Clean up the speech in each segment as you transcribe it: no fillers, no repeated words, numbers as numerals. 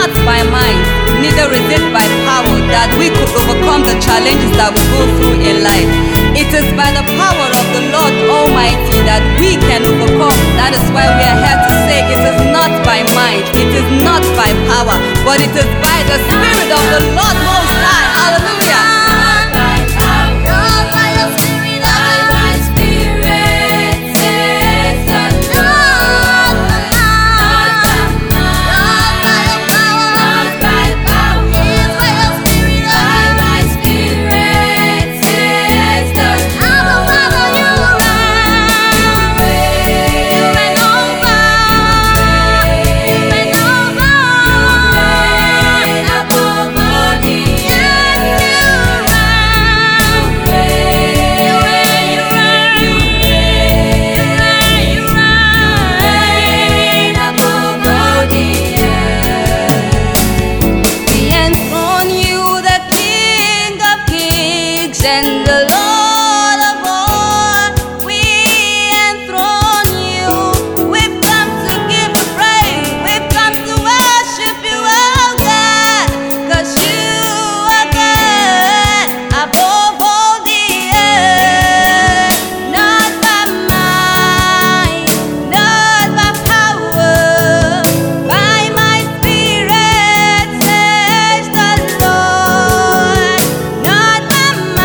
not by might, neither is it by power that we could overcome the challenges that we go through in life. It is by the power of the Lord Almighty that we can overcome. That is why we are here to say it is not by might, it is not by power, but it is by the Spirit of the Lord Most High. Hallelujah. And the Lord of all, we enthrone you. We've come to give you praise. We've come to worship you, oh God, 'cause you are God above all the earth. Not by might, not by power, by my Spirit, says the Lord. Not by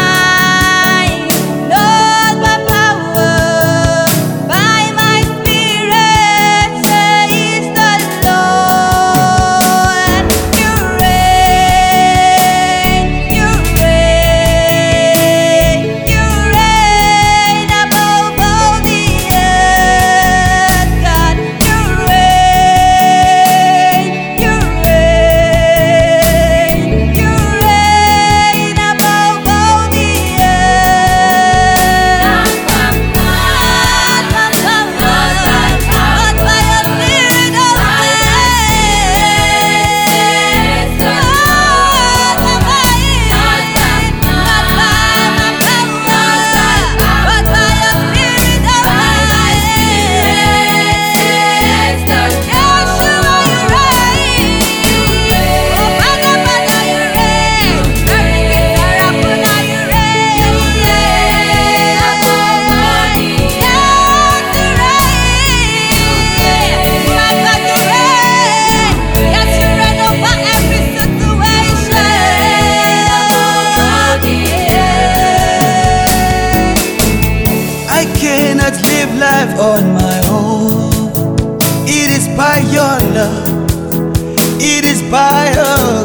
I cannot live life on my own. It is by your love, it is by your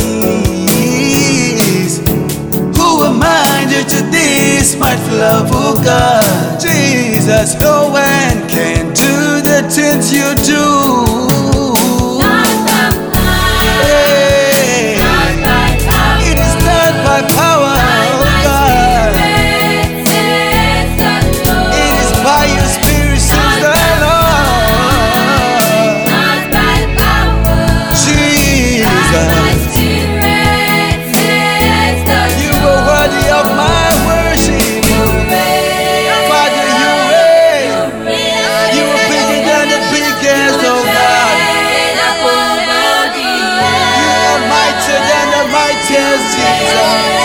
grace. Who am I to this mighty love of God? Jesus, no one can do the things you do. Hey, it is not by power. Jesus.